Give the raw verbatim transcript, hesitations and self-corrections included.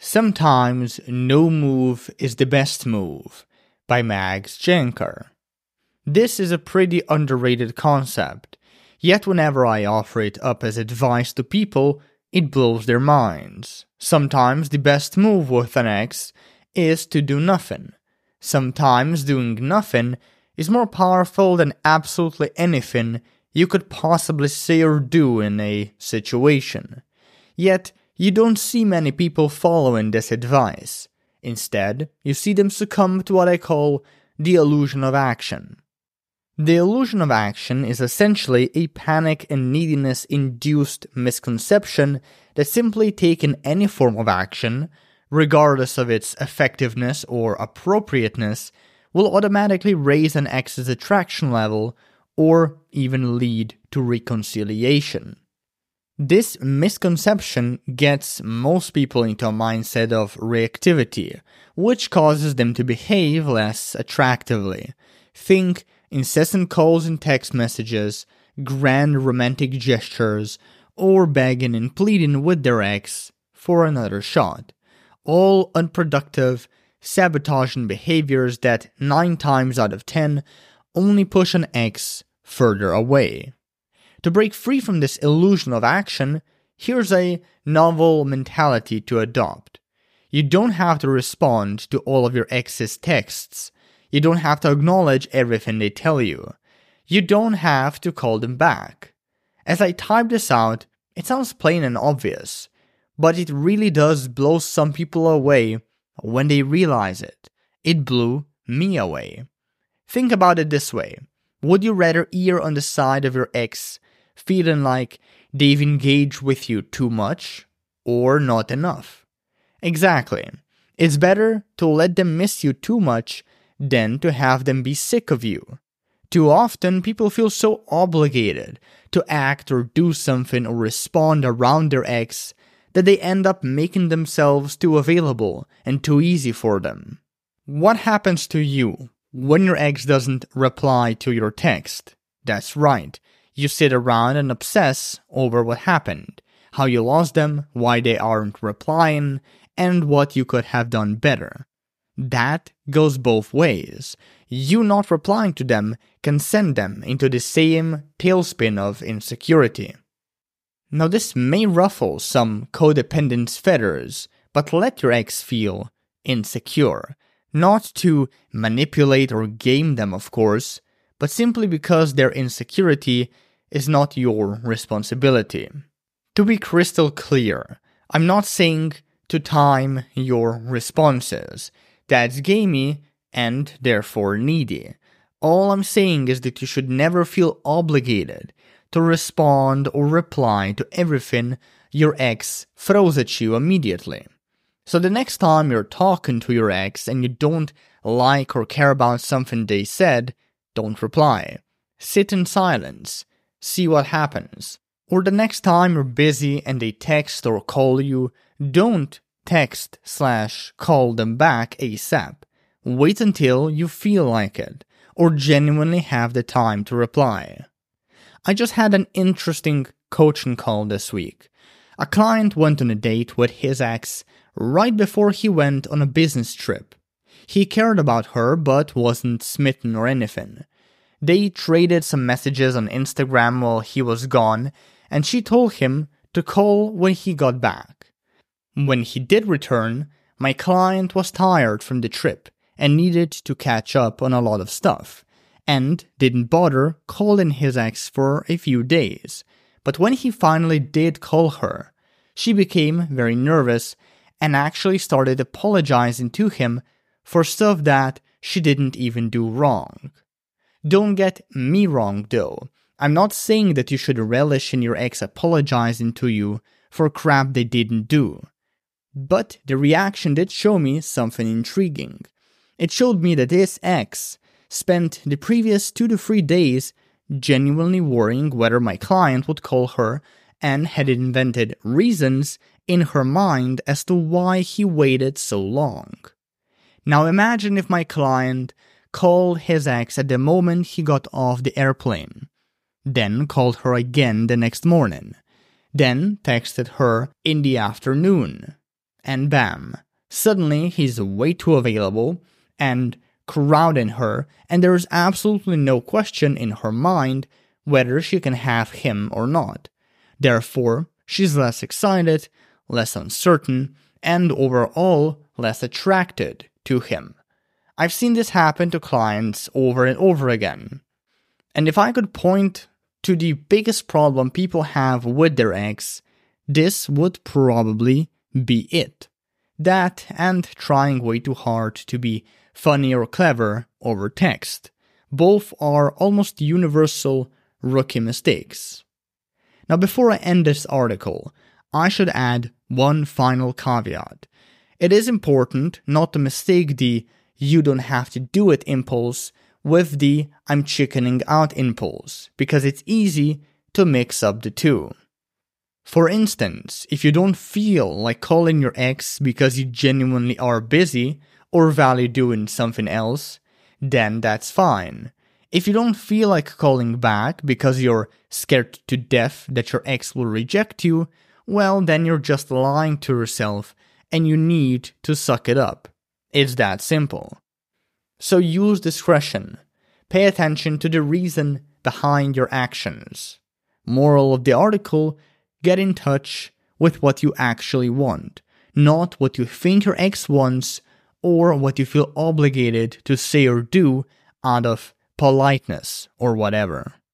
Sometimes no move is the best move, by Max Janker. This is a pretty underrated concept, yet whenever I offer it up as advice to people, it blows their minds. Sometimes the best move with an ex is to do nothing. Sometimes doing nothing is more powerful than absolutely anything you could possibly say or do in a situation. Yet, you don't see many people following this advice. Instead, you see them succumb to what I call the illusion of action. The illusion of action is essentially a panic and neediness-induced misconception that simply taking any form of action, regardless of its effectiveness or appropriateness, will automatically raise an ex's attraction level or even lead to reconciliation. This misconception gets most people into a mindset of reactivity, which causes them to behave less attractively. Think incessant calls and text messages, grand romantic gestures, or begging and pleading with their ex for another shot. All unproductive, sabotaging behaviors that nine times out of ten only push an ex further away. To break free from this illusion of action, here's a novel mentality to adopt. You don't have to respond to all of your ex's texts. You don't have to acknowledge everything they tell you. You don't have to call them back. As I type this out, it sounds plain and obvious, but it really does blow some people away when they realize it. It blew me away. Think about it this way. Would you rather err on the side of your ex feeling like they've engaged with you too much or not enough? Exactly. It's better to let them miss you too much than to have them be sick of you. Too often, people feel so obligated to act or do something or respond around their ex that they end up making themselves too available and too easy for them. What happens to you when your ex doesn't reply to your text? That's right. You sit around and obsess over what happened, how you lost them, why they aren't replying, and what you could have done better. That goes both ways. You not replying to them can send them into the same tailspin of insecurity. Now this may ruffle some codependent's feathers, but let your ex feel insecure. Not to manipulate or game them, of course, but simply because their insecurity is not your responsibility. To be crystal clear, I'm not saying to time your responses. That's gamey and therefore needy. All I'm saying is that you should never feel obligated to respond or reply to everything your ex throws at you immediately. So the next time you're talking to your ex and you don't like or care about something they said, don't reply. Sit in silence. See what happens. Or the next time you're busy and they text or call you, don't text slash call them back ASAP. Wait until you feel like it, or genuinely have the time to reply. I just had an interesting coaching call this week. A client went on a date with his ex right before he went on a business trip. He cared about her but wasn't smitten or anything. They traded some messages on Instagram while he was gone, and she told him to call when he got back. When he did return, my client was tired from the trip and needed to catch up on a lot of stuff, and didn't bother calling his ex for a few days. But when he finally did call her, she became very nervous and actually started apologizing to him for stuff that she didn't even do wrong. Don't get me wrong though. I'm not saying that you should relish in your ex apologizing to you for crap they didn't do. But the reaction did show me something intriguing. It showed me that this ex spent the previous two to three days genuinely worrying whether my client would call her and had invented reasons in her mind as to why he waited so long. Now imagine if my client called his ex at the moment he got off the airplane, then called her again the next morning, then texted her in the afternoon, and bam, suddenly he's way too available and crowding her, and there is absolutely no question in her mind whether she can have him or not. Therefore, she's less excited, less uncertain, and overall less attracted to him. I've seen this happen to clients over and over again. And if I could point to the biggest problem people have with their ex, this would probably be it. That and trying way too hard to be funny or clever over text. Both are almost universal rookie mistakes. Now, before I end this article, I should add one final caveat. It is important not to mistake the "you don't have to do it" impulse with the "I'm chickening out" impulse, because it's easy to mix up the two. For instance, if you don't feel like calling your ex because you genuinely are busy or value doing something else, then that's fine. If you don't feel like calling back because you're scared to death that your ex will reject you, well, then you're just lying to yourself and you need to suck it up. It's that simple. So use discretion. Pay attention to the reason behind your actions. Moral of the article: get in touch with what you actually want, not what you think your ex wants or what you feel obligated to say or do out of politeness or whatever.